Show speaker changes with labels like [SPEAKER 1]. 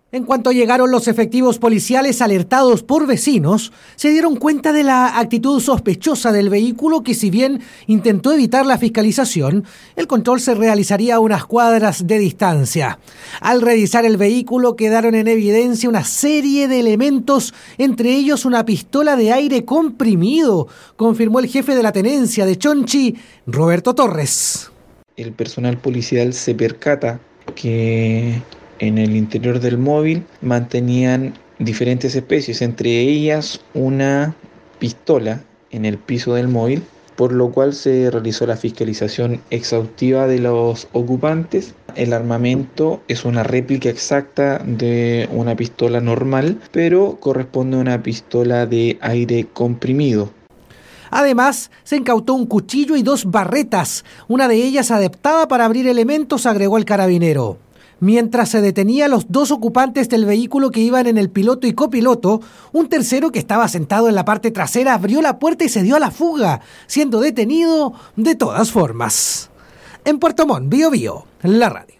[SPEAKER 1] En cuanto llegaron los efectivos policiales alertados por vecinos, se dieron cuenta de la actitud sospechosa del vehículo que, si bien intentó evitar la fiscalización, el control se realizaría a unas cuadras de distancia. Al revisar el vehículo quedaron en evidencia una serie de elementos, entre ellos una pistola de aire comprimido, confirmó el jefe de la tenencia de Chonchi, Roberto Torres.
[SPEAKER 2] El personal policial se percata que en el interior del móvil mantenían diferentes especies, entre ellas una pistola en el piso del móvil, por lo cual se realizó la fiscalización exhaustiva de los ocupantes. El armamento es una réplica exacta de una pistola normal, pero corresponde a una pistola de aire comprimido.
[SPEAKER 1] Además, se incautó un cuchillo y 2 barretas, una de ellas adaptada para abrir elementos, agregó el carabinero. Mientras se detenía a los 2 ocupantes del vehículo que iban en el piloto y copiloto, un tercero que estaba sentado en la parte trasera abrió la puerta y se dio a la fuga, siendo detenido de todas formas. En Puerto Montt, Biobío, la radio.